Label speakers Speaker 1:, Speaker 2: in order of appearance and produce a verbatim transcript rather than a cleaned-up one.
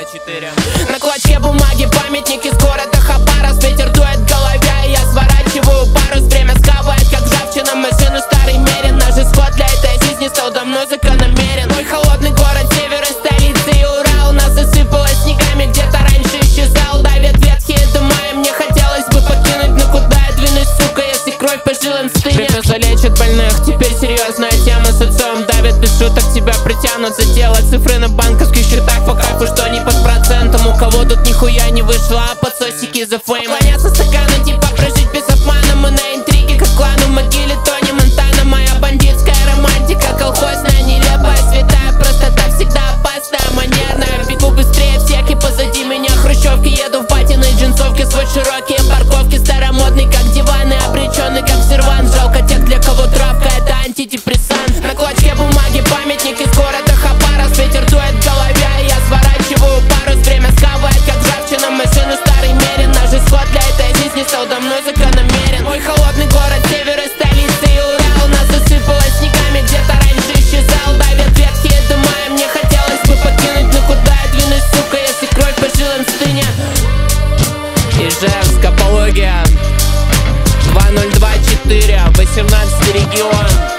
Speaker 1: четыре.
Speaker 2: На клочке бумаги памятник из города Хабаровск. Ветер дует в голове, и я сворачиваю парус. Время схавает, как ржавчина, машину старый мерин. Наш исход для этой жизни стал давно закономерен. Мой холодный город, север и столица и Урал. Нас засыпало снегами, где-то раньше исчезал. Давят ветхие дома, и мне хотелось бы покинуть. Но куда я двинусь, сука, если кровь по жилам стынет? Время залечит больных, теперь серьезная тема. С отцом давит, без шуток тебя притянут за дело. Цифры на банковских счетах по кайфу, что не под процентом. У кого тут нихуя не вышло, а подсосики за фейм. Поклоняться стакану, типа прожить без обмана. Мы на интриге, как клан в могиле Тони Монтана. Моя бандитская романтика, колхозная, нелепая, святая простота всегда опасная, манерная. Бегу быстрее всех, и позади меня хрущевки. Еду в батиной джинсовке, свой широкие парковки. Старомодный, как диваны, обреченный, как сервант. Жалко тех, для кого травка — это антидепрессант. На клочке бумаги памятник из города Хабаровск. Ветер дует в голове, и я сворачиваю парус. Время схавает, как ржавчина, машину старый мерин. Наш исход для этой жизни стал давно закономерен. Мой холодный город, север и столица и Урал. Нас засыпало снегами, где-то раньше исчезал. Давят ветхие дома, и мне хотелось бы покинуть. Но куда я двинусь, сука, если кровь по жилам стынет? Ижевск, апология два ноль два четыре, восемнадцатый регион.